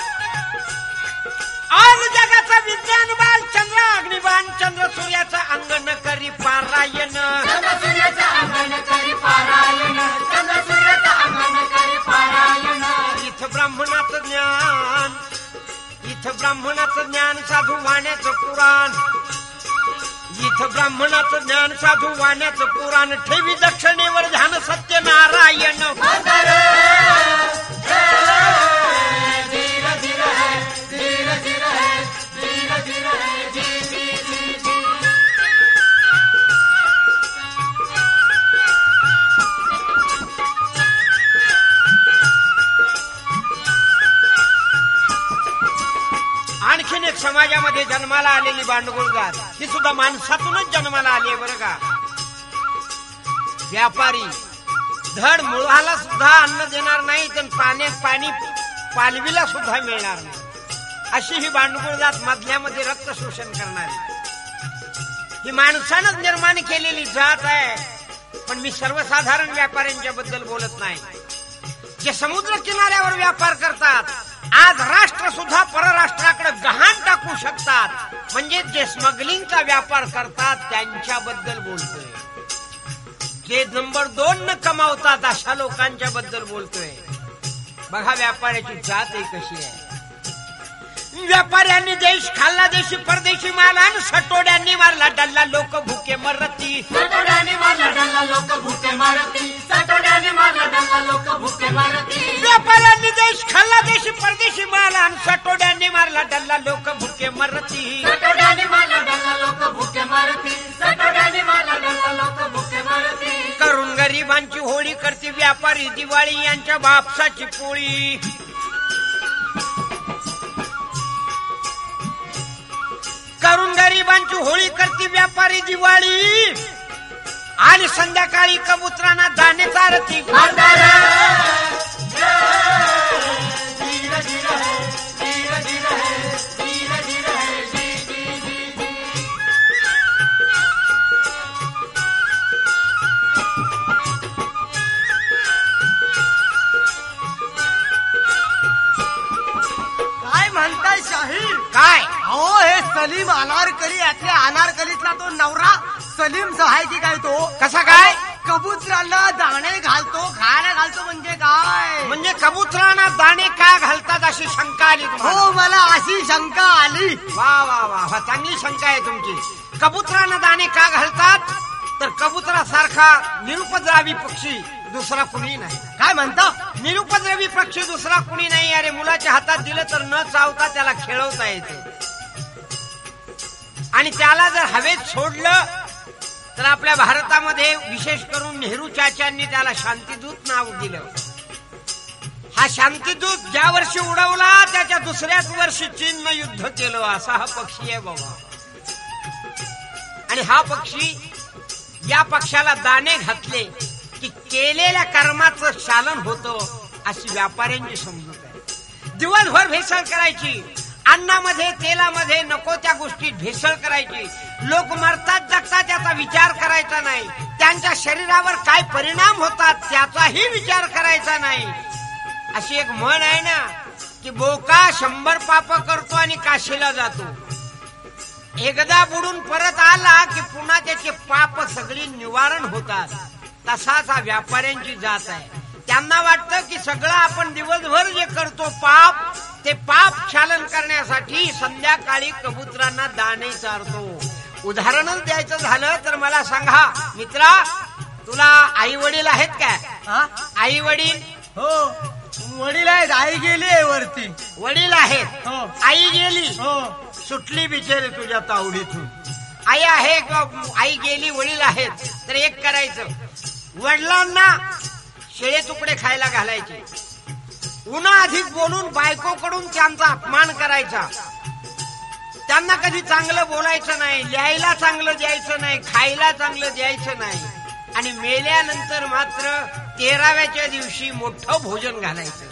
आज जगाचं विज्ञान बाल चंद्र अग्निबाण, चंद्र सूर्याचं अंगण करी पारायण, चंद्र सूर्याचं अंगण करी पारायण, चंद्र सूर्याचं अंगण करी पारायण. इथं ब्राह्मणाचं ज्ञान, इथं ब्राह्मणाचं ज्ञान साधू वाण्याचं पुराण, इथं ब्राह्मणाचं ज्ञान साधू वाण्याचं पुराण. ठेवी दक्षिणेवर ध्यान सत्यनारायण. आणखीन एक समाजामध्ये जन्माला आलेली भांडगुळ जात, ही सुद्धा माणसातूनच जन्माला आली आहे बरं का. व्यापारी धड मुळाला सुद्धा अन्न देणार नाही तर पाण्यात पाणी पालवीला सुद्धा मिळणार नाही, अशी ही भांडगुळ जात मधल्यामध्ये रक्त शोषण करणारी ही माणसानंच निर्माण केलेली जात आहे. पण मी सर्वसाधारण व्यापाऱ्यांच्या बद्दल बोलत नाही. जे समुद्र किनाऱ्यावर व्यापार करतात, आज राष्ट्र सुद्धा परराष्ट्राकडे गहाण टाकू शकतात, म्हणजे जे स्मगलिंगचा व्यापार करतात त्यांच्याबद्दल बोलतोय. जे नंबर दोन न कमावतात अशा लोकांच्या बद्दल बोलतोय. बघा व्यापाऱ्याची जात आहे कशी आहे. व्यापाऱ्यांनी देश खाल्ला देशी परदेशी माल आणि सटोड्यांनी मारला डल्ला लोक भुके मरती. सटोड्याने मारला डल्ला लोक भुके मारती. सटोड्याने मारला डल्ला लोक भुके मारती. व्यापाऱ्यांनी देश खाल्ला देशी परदेशी माल आणि सटोड्यांनी मारला डल्ला लोक भुके मरती. सटोड्याने मारला डल्ला लोक भुके मारती. सटोड्याने मारला डल्ला लोक भुके मारती. करून गरिबांची होळी करते व्यापारी दिवाळी यांच्या बापसाची पोळी. करून गरिबांची होळी करते व्यापारी दिवाळी आणि संध्याकाळी कबुतरांना दाणे चारती. काय म्हणताय शाहीर? काय अहो हे सलीम अनारकली यातल्या अनारकलीतला तो नवरा सलीम आहे की काय तो? कसा काय? कबुतरांना दाणे घालतो, खायला घालतो म्हणजे काय? म्हणजे कबुतरांना दाणे का घालतात अशी शंका आली तुम्हाला? हो मला अशी शंका आली. वा वा वा वा चांगली शंका आहे तुमची. कबुतरांना दाणे का घालतात तर कबुतरासारखा निरुपद्रवी पक्षी दुसरा कुणी नाही. काय म्हणता? निरुपद्रवी पक्षी दुसरा कुणी नाही. अरे मुलाच्या हातात दिलं तर न चावता त्याला खेळवता येते आणि त्याला जर हवेत सोडलं तर आपल्या भारतामध्ये विशेष करून नेहरू चाच्यांनी त्याला शांतीदूत नाव दिलं. हा शांतीदूत ज्या वर्षी उडवला त्याच्या दुसऱ्याच वर्षी चीननं युद्ध केलं असा हा पक्षी आहे बाबा. आणि हा पक्षी या पक्षाला दाणे घातले की केलेल्या कर्माचं शालन होतं अशी व्यापाऱ्यांची समजूत आहे. दिवसभर भेसळ करायची, अन्नामध्ये तेलामध्ये नको त्या गोष्टीत भेसळ करायची. लोक मरतात जगतात त्याचा विचार करायचा नाही. त्यांच्या शरीरावर काय परिणाम होतात त्याचाही विचार करायचा नाही. अशी एक म्हण आहे ना की बोका शंभर पाप करतो आणि काशीला जातो. एकदा बुडून परत आला की पुन्हा त्याचे पाप सगळी निवारण होतात. तसाच हा व्यापाऱ्यांची जात आहे. त्यांना वाटतं की सगळं आपण दिवसभर जे करतो पाप ते पाप शालन करण्यासाठी संध्याकाळी कबुतरांना दाणे चारतो. उदाहरणच द्यायचं झालं तर मला सांगा मित्रा, तुला आई वडील आहेत काय? हा? आई वडील? हो वडील आहेत. आई गेली आहे वरती. वडील आहेत. हो. आई गेली. हो सुटली बिचारी तुझ्या तावडीतून. आई आहे किंवा आई गेली वडील आहेत तर एक करायचं, वडिलांना शेळे तुकडे खायला घालायचे. उन्हा अधिक बोलून बायकोकडून त्यांचा अपमान करायचा. त्यांना कधी चांगलं बोलायचं नाही, लिहायला चांगलं द्यायचं नाही, खायला चांगलं द्यायचं नाही. आणि मेल्यानंतर मात्र तेराव्याच्या दिवशी मोठं भोजन घालायचं.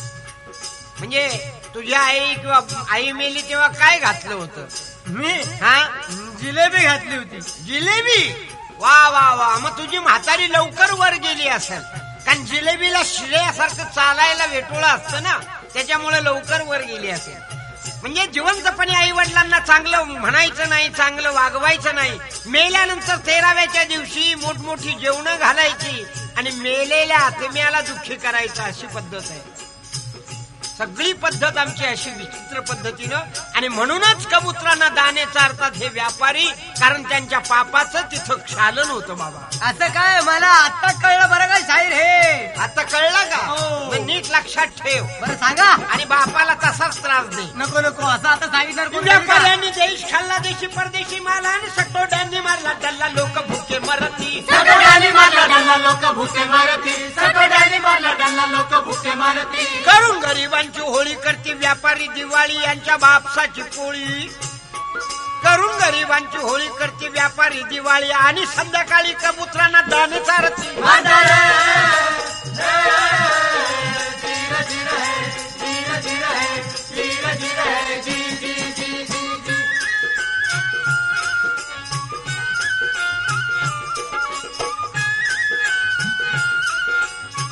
म्हणजे तुझ्या आई किंवा आई मेली तेव्हा काय घातलं होतं? मी हा जिलेबी घातली होती. जिलेबी? वा वा वा. मग तुझी म्हातारी लवकर वर गेली असेल, कारण जिलेबीला शिळ्यासारखं चालायला वेटोळं असतं ना, त्याच्यामुळे लवकर वर गेली असेल. म्हणजे जिवंतपणे आई वडिलांना चांगलं म्हणायचं नाही, चांगलं वागवायचं नाही. मेल्यानंतर तेराव्याच्या दिवशी मोठमोठी जेवणं घालायची आणि मेलेल्या आत्म्याला दुःखी करायचं अशी पद्धत आहे. सगळी पद्धत आमची अशी विचित्र पद्धतीनं. आणि म्हणूनच कबुतरांना दाणे चारतात हे व्यापारी, कारण त्यांच्या पापाचं तिथं क्षालन होतं बाबा. असं काय? मला आता कळलं बरं काय शाहीर हे. आता कळलं का? हो. मग नीट लक्षात ठेव बरं सांगा. आणि बापाला तसाच त्रास दे. नको नको असं आता सांगितलं कोणी का? व्यापाऱ्यांनी देश खाल्ला देशी परदेशी माल आणि सटोड्यांनी मारला डल्ला लोक भुके मरती. सटोड्याने मारला डल्ला लोक भुके मारती. सटोड्याने मारला डल्ला लोक भुके मारती. करून गरिबांची होळी करती व्यापारी दिवाळी यांच्या बापसाची पोळी. करून गरिबांची होळी करती व्यापारी दिवाळी आणि संध्याकाळी कबुतरांना दाणे चारती.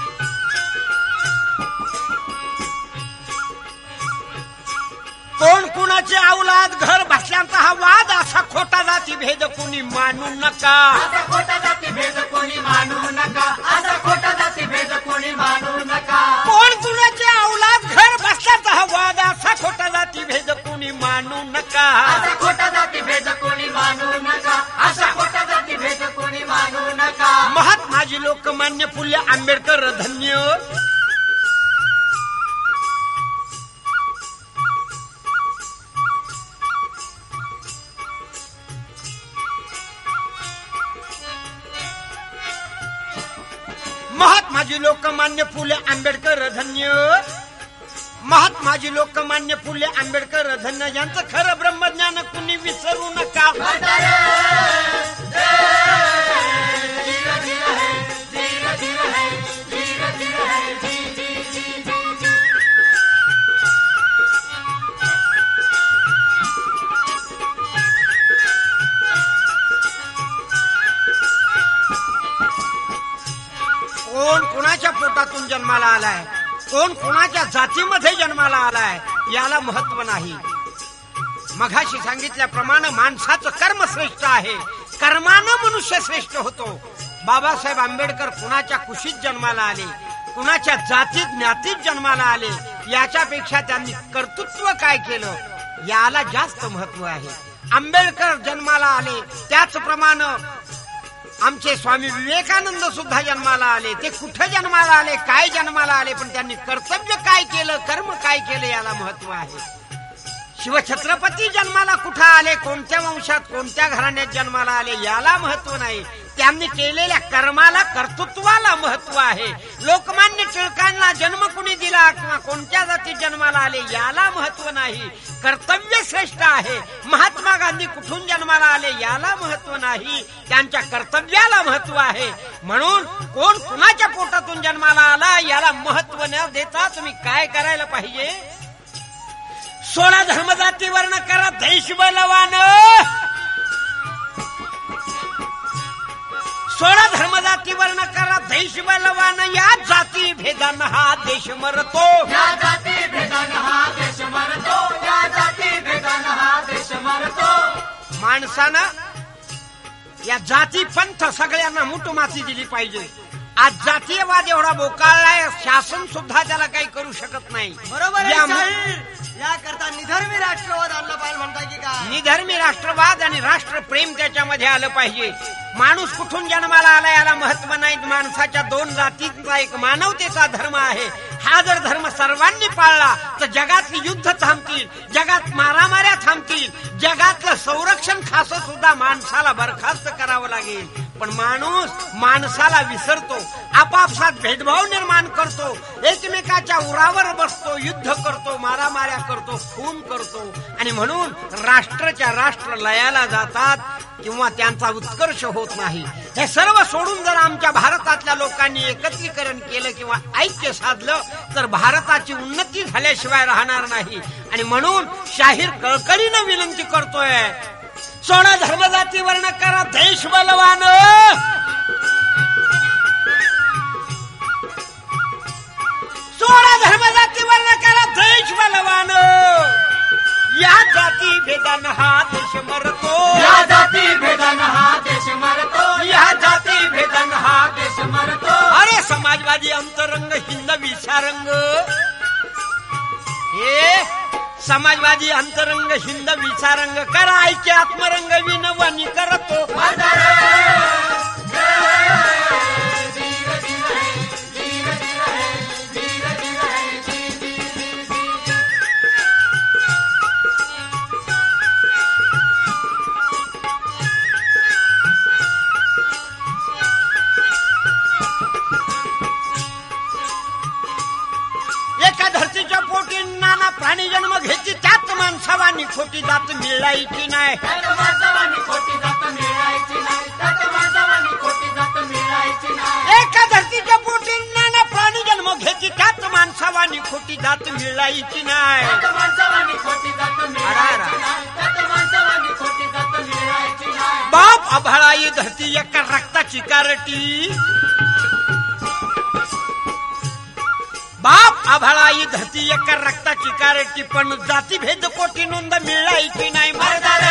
कोण कुणाचे औलाद घर बसल्यांचा हा वाद असा खोटा जाती भेद कुणी मानू नका. असा खोटा जाती भेद कोणी मानू नका. असा खोटा जाती भेद कोणी मानू नका. कोण कुणाचे औलाद घर बसल्याचा हा वाद असा खोटा जाती भेद कुणी मानू नका. असा खोटा जाती भेद कोणी मानू नका. असा खोटा जाती भेद कोणी मानू नका. महात्माजी लोकमान्य फुले आंबेडकर धन्य. महात्माजी लोकमान्य फुले आंबेडकर धन्य. महात्माजी लोकमान्य फुले आंबेडकर धन्य. यांचं खरं ब्रह्मज्ञान कुणी विसरू नका. कोण कुणाच्या पोटातून जन्माला आलाय, कोण कुणाच्या जातीमध्ये जन्माला आलाय याला महत्व नाही. मघाशी सांगितल्याप्रमाणे माणसाचं कर्म श्रेष्ठ आहे, कर्मानं मनुष्य श्रेष्ठ होतो. बाबासाहेब आंबेडकर कुणाच्या कुशीत जन्माला आले, कुणाच्या जातीत ज्ञातीत जन्माला आले, याच्यापेक्षा त्यांनी कर्तृत्व काय केलं याला जास्त महत्व आहे. आंबेडकर जन्माला आले त्याचप्रमाणे आमचे स्वामी विवेकानंद सुद्धा जन्माला आले. ते कुठे जन्माला आले, काय जन्माला आले, पण त्यांनी कर्तव्य काय केलं, कर्म काय केलं याला महत्व आहे. शिवछत्रपती जन्माला कुठं आले, कोणत्या वंशात कोणत्या घराण्यात जन्माला आले याला महत्व नाही. त्यांनी केलेल्या कर्माला कर्तृत्वाला महत्व आहे. लोकमान्य टिळकांना जन्म कुणी दिला किंवा कोणत्या जातीत जन्माला आले याला महत्व नाही. कर्तव्य श्रेष्ठ आहे. महात्मा गांधी कुठून जन्माला आले याला महत्व नाही, त्यांच्या कर्तव्याला महत्व आहे. म्हणून कोण कुणाच्या पोटातून जन्माला आला याला महत्व न देता तुम्ही काय करायला पाहिजे. सोळा धर्मजाती वर्ण करा देश बलवान. सोळा धर्मजाती वर्ण करा देश बलवान. या जाती भेदान हा देश मरतो. या जाती भेदान हा देश मरतो. या जाती भेदान हा देश मरतो. माणसानं या जाती पंथ सगळ्यांना मुठमाती दिली पाहिजे. आज जातीयवाद एवढा बोकाळलाय, शासन सुद्धा त्याला काही करू शकत नाही. बरोबर आहे या शाहीर. याकरता निधर्मी राष्ट्रवाद आणलं पाहिजे म्हणता की काय. निधर्मी राष्ट्रवाद आणि राष्ट्रप्रेम त्याच्यामध्ये आलं पाहिजे. माणूस कुठून जन्माला आला याला महत्व नाही. माणसाच्या दोन जातीचा एक मानवतेचा धर्म आहे. हा जर धर्म सर्वांनी पाळला तर जगातली युद्ध थांबतील, जगात मारामाऱ्या थांबतील, जगातलं संरक्षण खासं सुद्धा माणसाला बरखास्त करावं लागेल. पण माणूस माणसाला विसरतो, आपापसात भेदभाव निर्माण करतो, एकमेकाच्या उरावर बसतो, युद्ध करतो, मारामाऱ्या करतो, खून करतो. आणि म्हणून राष्ट्राच्या राष्ट्र लयाला जातात किंवा त्यांचा उत्कर्ष होत नाही. हे सर्व सोडून जर आमच्या भारतातल्या लोकांनी एकत्रीकरण केलं किंवा ऐक्य साधलं तर भारताची उन्नती झाल्याशिवाय राहणार नाही. आणि म्हणून शाहीर कळकळीनं विनंती करतोय, सोळा धर्मजाती वर्ण करा देश बलवान. सोळा धर्मजाती वर्ण करा देश बलवान. या जाती भेदान हा देश मरतो. या जाती भेदान हा देश मरतो. या जाती भेदान हा देश मरतो. अरे समाजवादी अंतरंग हिंद विचारंग. हे समाजवादी अंतरंग हिंद विचारंग करा ऐक्य आत्मरंग विनवणी करतो. एका धरतीच्या पोटी नाना प्राणी जन्म घेतली, त्यात माणसावानी खोटी जात मिळायची नाही. त्यात माणसावानी खोटी जात मिळायची नाही. त्यात माणसावानी खोटी जात मिळायची नाही. एका धरतीच्या पोटी नाना प्राणी जन्म घेतली, त्यात माणसावानी खोटी जात मिळायची नाही. त्यात माणसावानी खोटी जात मिळायची नाही. त्यात माणसावानी खोटी जात मिळायची नाही. बाप आभाळाई धरती एका रक्ताची कारटी. बाप आभाळाई धरती एका रक्ताची कारटी पण जाती भेद कोटी नोंद मिळाई की नाही मर्दाने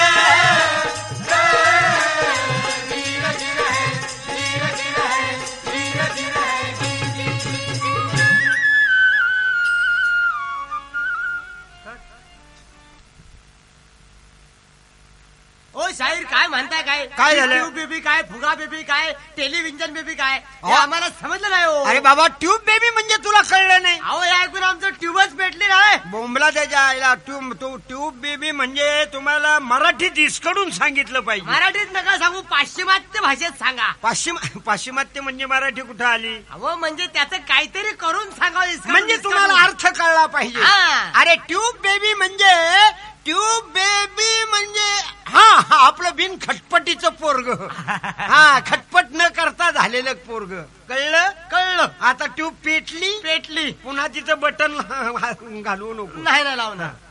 ओ शाहीर काय म्हणताय काय काय झालं? ट्यूब बेबी काय फुगा बेबी काय टेलिव्हिजन बेबी काय हे अहो. आम्हाला समजलं नाही हो अरे बाबा ट्यूब बेबी म्हणजे तुला कळलं नाही अहो हे ऐकून आमचं ट्यूबच पेटले नाही बोंबला त्याच्या आईला ट्यूब तो ट्यूब बेबी म्हणजे तुम्हाला मराठीत इसकडून सांगितलं पाहिजे मराठीत नका सांगू पाश्चिमात्य भाषेत सांगा पाश्चिम पाश्चिमात्य म्हणजे मराठी कुठं आली अहो म्हणजे त्याचं काहीतरी करून सांगावं इसकाडून, म्हणजे तुम्हाला इसकाडून. अर्थ कळला पाहिजे हा. अरे ट्यूब बेबी म्हणजे ट्यूब बेबी म्हणजे हा हा आपलं बिन खटपटीचं पोरग हा खटपट न करता झालेलं पोरग कळलं कळलं आता ट्यूब पेटली पेटली पुन्हा तिचं बटन घालवू नको नाही ना लावणार